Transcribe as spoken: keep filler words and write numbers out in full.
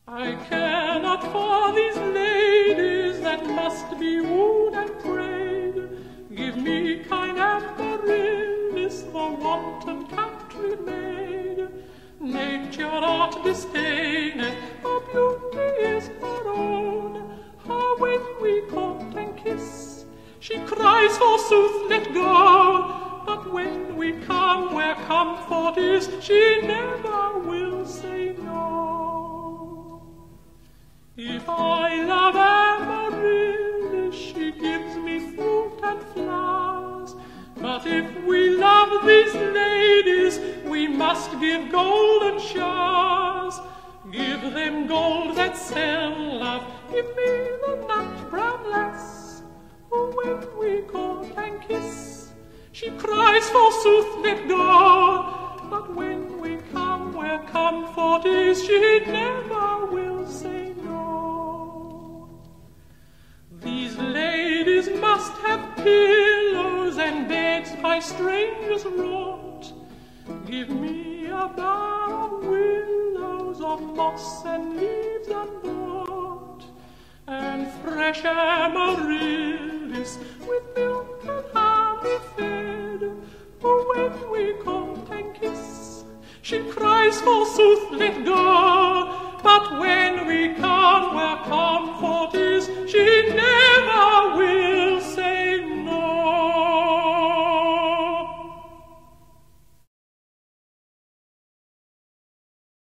I care not for these ladies that must be wooed and prayed. Give me kind Amaryllis, the wanton country maid. Nature ought disdaineth, her beauty is her own. Her when we court and kiss, she cries forsooth, let go. But when we come where comfort is, she never will say no. If I love Amaryllis, she gives me fruit and flowers. But if we love these ladies, we must give golden showers. Give them gold that sell, love, give me the nut brown lass, who when we court and kiss, she cries forsooth, let go. But when we come where comfort is, she never will say no. These ladies must have pillows and beds by strangers wrought. Give me a bower of willows, of moss and leaves unbought, and fresh Amaryllis with milk and honey fed. For when we court and kiss, she cries forsooth,